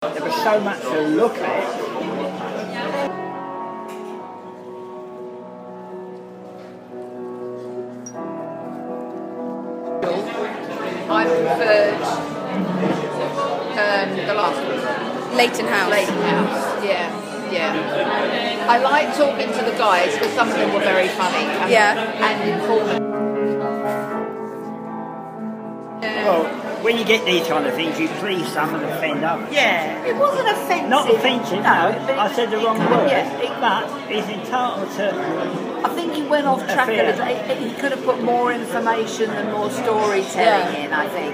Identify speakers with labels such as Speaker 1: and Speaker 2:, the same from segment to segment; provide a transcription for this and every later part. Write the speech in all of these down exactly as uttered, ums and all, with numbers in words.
Speaker 1: There was so much to look at.
Speaker 2: I preferred um, the last one.
Speaker 3: Leighton House.
Speaker 2: Leighton House, yeah, yeah. I like talking to the guys because some of them were very funny and,
Speaker 3: Yeah.
Speaker 2: and informative.
Speaker 1: Well, when you get these kind of things, you please some and offend others.
Speaker 2: Yeah, it wasn't offensive.
Speaker 1: Not offensive, no,
Speaker 2: but
Speaker 1: I said the wrong word.
Speaker 2: Yeah, it-
Speaker 1: But he's entitled to...
Speaker 2: I think he went off track a
Speaker 1: fair.
Speaker 2: little. He he could have put more information and more storytelling in, I think.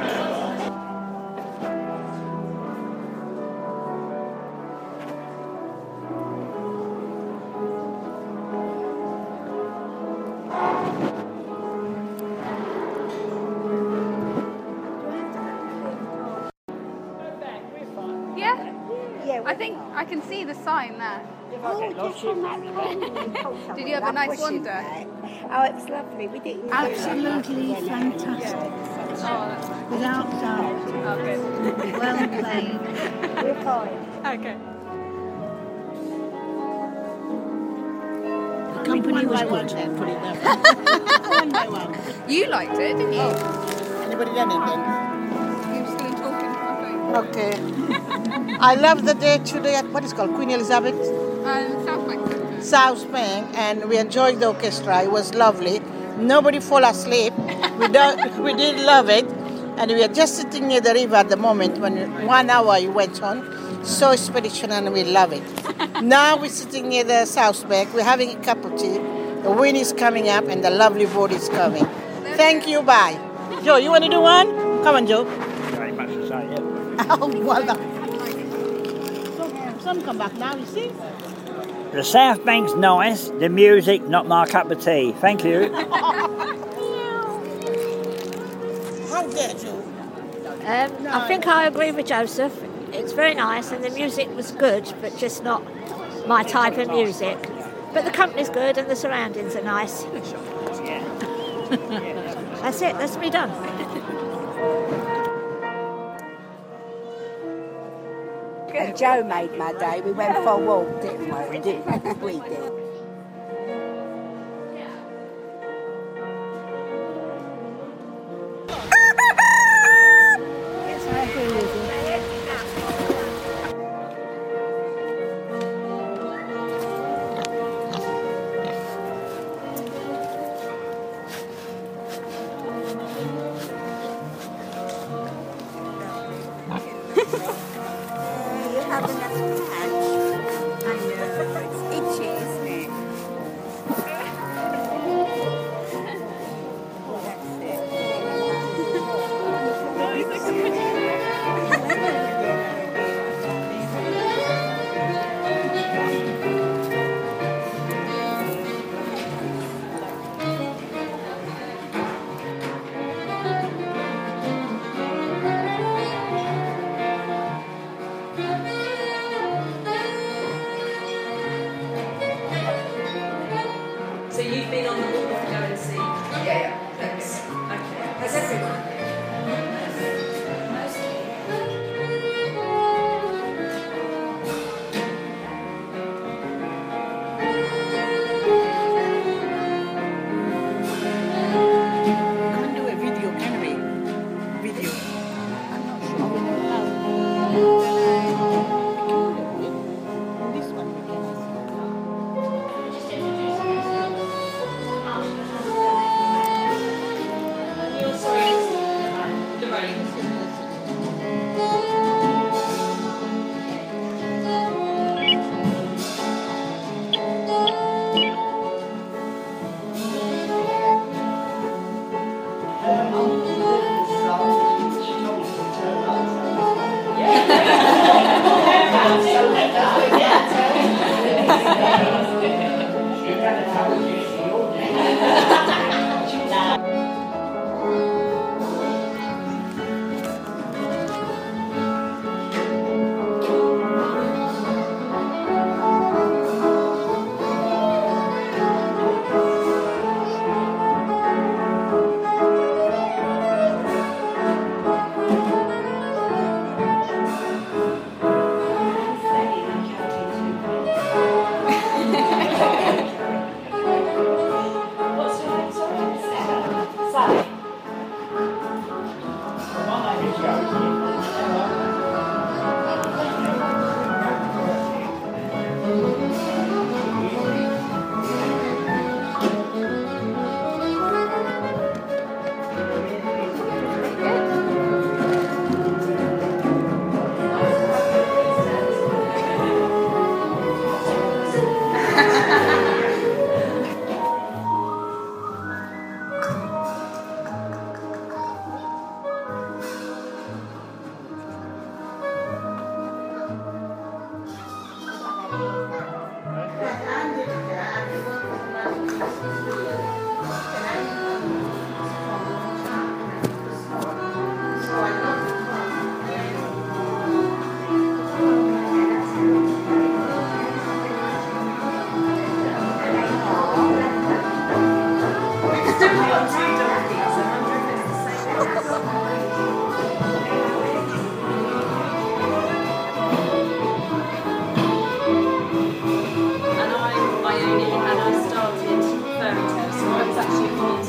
Speaker 3: Yeah? Yeah. I think I can see the sign there.
Speaker 4: Oh, just on that road.
Speaker 3: Did you have a nice wander?
Speaker 4: Oh, it was lovely. We didn't
Speaker 5: Absolutely fantastic.
Speaker 3: Oh, that's nice.
Speaker 5: Without doubt.
Speaker 3: Oh, good.
Speaker 5: Well played.
Speaker 4: We're fine.
Speaker 3: Okay.
Speaker 5: The company was good. Put it that One by one.
Speaker 3: You liked it, didn't you?
Speaker 6: Anybody done anything?
Speaker 3: You were still talking. Okay.
Speaker 6: Okay. I love the day today at what is called Queen Elizabeth
Speaker 3: And South Bank.
Speaker 6: South Bank, and we enjoyed the orchestra. It was lovely. Nobody fall asleep. We don't, we did love it, and we are just sitting near the river at the moment when one hour it went on. So spiritual, and we love it. Now we're sitting near the South Bank. We're having a cup of tea. The wind is coming up, and the lovely boat is coming. Thank you. Bye. Joe, you want to do one? Come on, Joe.
Speaker 1: Very much to say, yeah.
Speaker 6: Oh, well done. Some come back now, you see?
Speaker 1: The South Bank's nice, the music not my cup of tea. Thank you.
Speaker 6: How dare you?
Speaker 7: Um, I think I agree with Joseph. It's very nice and the music was good, but just not my type of music. But the company's good and the surroundings are nice. That's it, that's me done.
Speaker 4: And Joe made my day. We went for a walk, didn't we? We did. We did.
Speaker 5: Yes, I agree with you.
Speaker 4: You have enough patch. I know. It's itchy, isn't it?
Speaker 8: So you've been on the board to go and see?
Speaker 2: Yeah, yeah. Thanks.
Speaker 8: Okay. Has everyone?
Speaker 6: Can't do a video, can we? Video. I'm not sure. This one we can.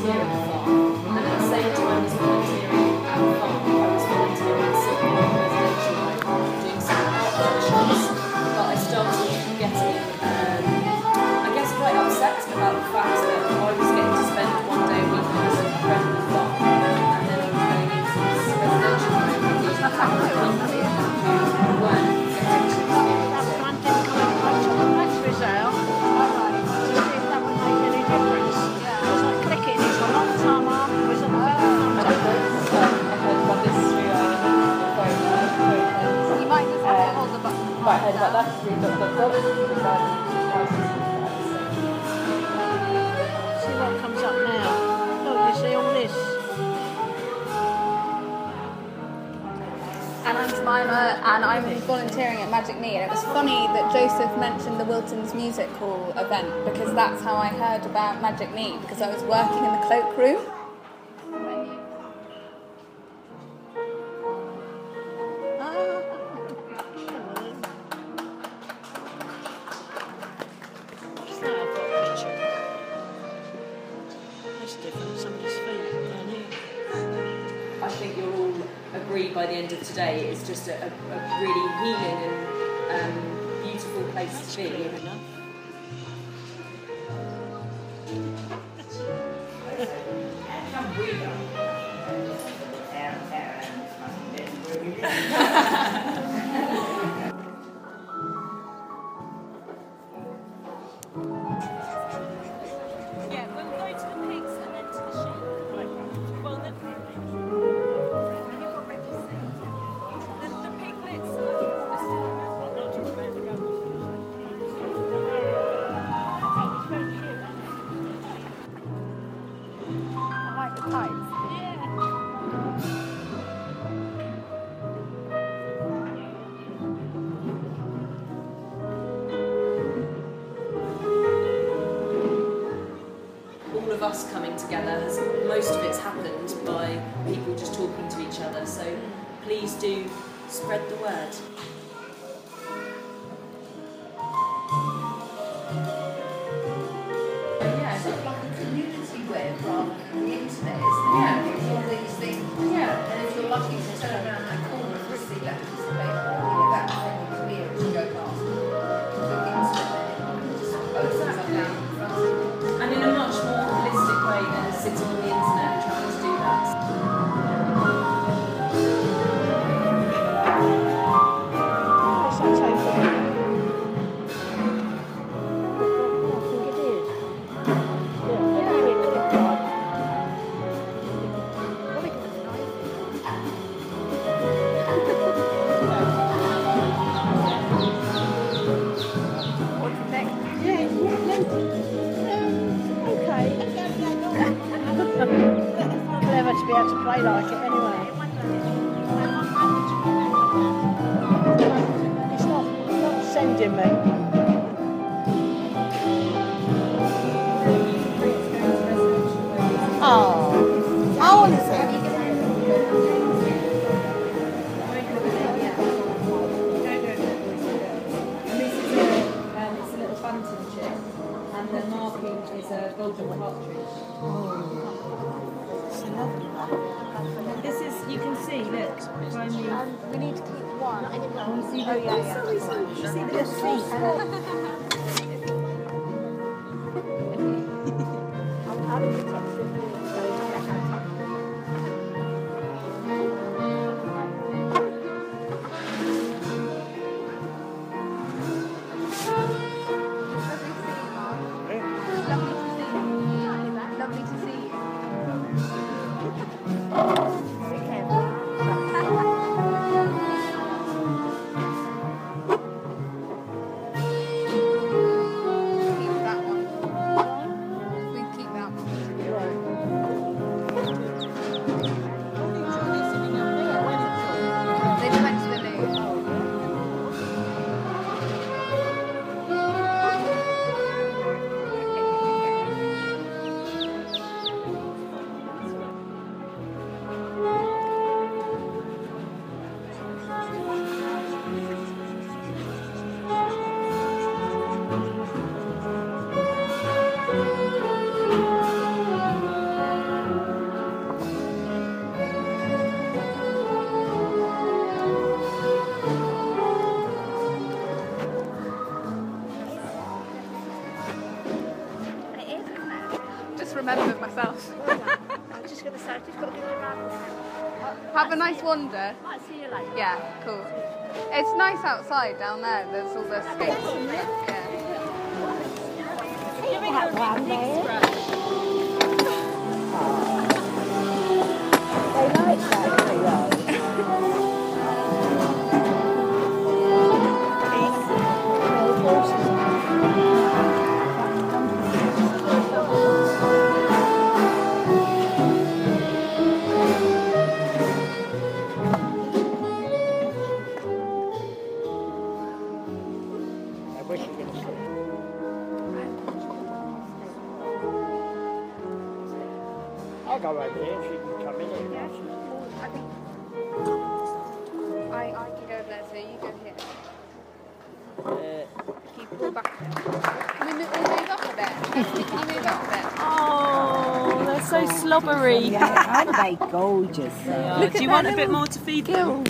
Speaker 8: volunteer at the farm, and at the same time as volunteering at the farm, I was volunteering at Silver Residential Home, doing some art workshops, but I started getting, um, I guess, quite upset about the fact that I was getting to spend one day a week with a friend at the farm, and then I was going into this residential home with these people who weren't getting to experience it. I heard about that history, but the other thing regarding prices
Speaker 5: See what comes up now. Look, you see all this.
Speaker 3: And I'm Jemima, and I'm volunteering at Magic Knee. And it was funny that Joseph mentioned the Wilton's Music Hall event, because that's how I heard about Magic Knee, because I was working in the cloakroom.
Speaker 8: I think you'll all agree by the end of today it's just a, a, a really healing and um, beautiful place to be. Us coming together, has most of it's happened by people just talking to each other, so please do spread the word.
Speaker 2: Yeah, it's sort of like a community web rather than the internet, isn't it? Yeah. It's all these things. Yeah. And if you're lucky to turn around that corner and see that piece of paper, you know, that thing will clear as you go past. Look into it, just opens up down in front of you.
Speaker 8: And in a much more holistic way than sitting on the internet trying to do that.
Speaker 5: Clever to be able to play like it anyway. It's not, not sending me. Oh, how old is it?
Speaker 8: It's a little bunting chip, and the marking is a golden partridge. This is, you can see, look,
Speaker 3: Um, we need to keep one.
Speaker 8: you see
Speaker 3: Oh, yeah, yeah.
Speaker 8: sorry, sorry, you see the seat.
Speaker 3: Lovely to see you. just remembered myself.
Speaker 7: I was just going to say, I've just got to give you a round of applause.
Speaker 3: Have a nice wander.
Speaker 7: Might see you later.
Speaker 3: Yeah, cool. It's nice outside down there. There's all the skates and stuff. Yeah.
Speaker 4: That one there. They like that, they like.
Speaker 1: I'll go over here if you can come in here.
Speaker 3: I think I, I can go over there, so you go here.
Speaker 1: Uh,
Speaker 3: Keep pull back a bit. Can we move, we'll move up a bit? Can you move up a bit?
Speaker 8: Oh, they're so slobbery.
Speaker 4: Yeah, aren't they gorgeous?
Speaker 8: Oh, do you want a bit more to feed them?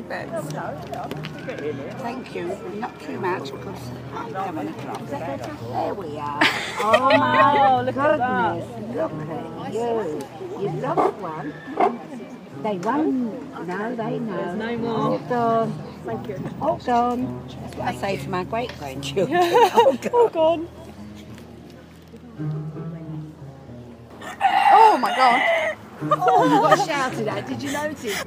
Speaker 4: Thank you. Not too much because I don't want to drop it. There we are. Oh my
Speaker 8: look at that.
Speaker 4: goodness. Look at you. You've lost one. They won. No, they know.
Speaker 8: There's no more.
Speaker 4: Hold on.
Speaker 8: Thank you.
Speaker 4: Hold on. That's what I say to my great grandchildren.
Speaker 8: Hold on. Hold on.
Speaker 3: Oh my god.
Speaker 5: Oh, you got shouted at. Did you notice?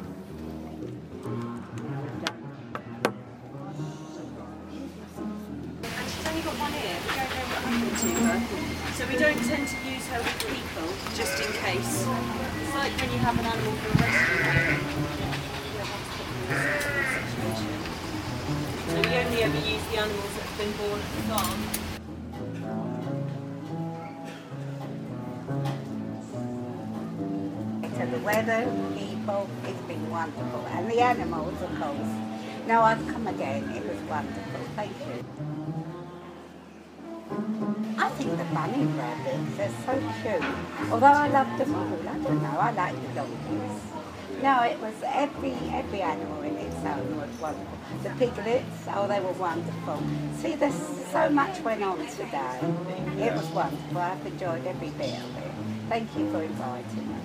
Speaker 8: She's only got one ear. We don't know what happened to her. So we don't tend to use her with people, just in case. It's like when you have an animal for a rescue home. You don't want to put them in a situation. So we only ever use the animals that have been born at the farm.
Speaker 4: So the weather, people, it's been wonderful. And the animals, of course. No, I'd come again. It was wonderful. Thank you. I think the bunny rabbits are so cute. Although I love them all. I don't know, I like the donkeys. No, it was every every animal in its own was wonderful. The piglets, oh, they were wonderful. See, there's so much went on today. It was wonderful. I've enjoyed every bit of it. Thank you for inviting me.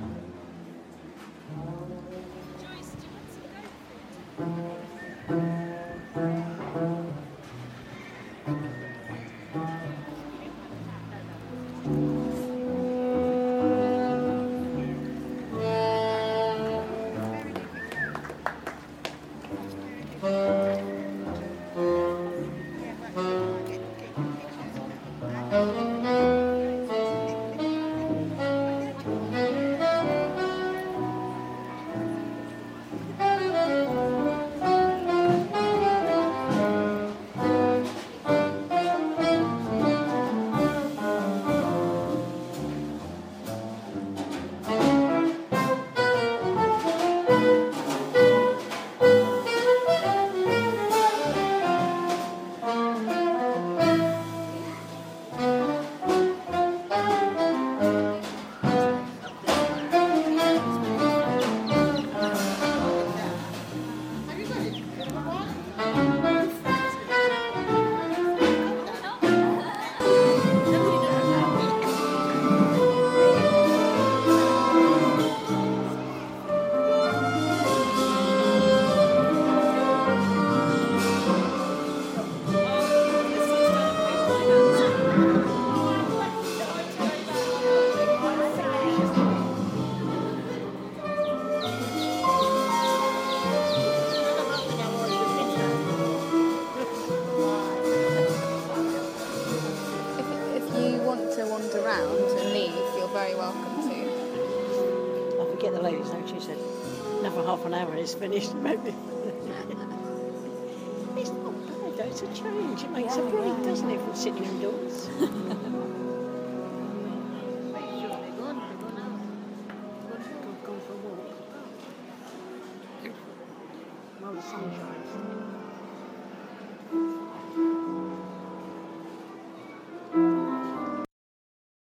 Speaker 5: Get the ladies out. She said, another half an hour is finished, maybe. It's not bad, though. It's a change. It makes
Speaker 4: Yeah,
Speaker 5: a break,
Speaker 4: yeah,
Speaker 5: doesn't it, from sitting indoors? While the sun shines.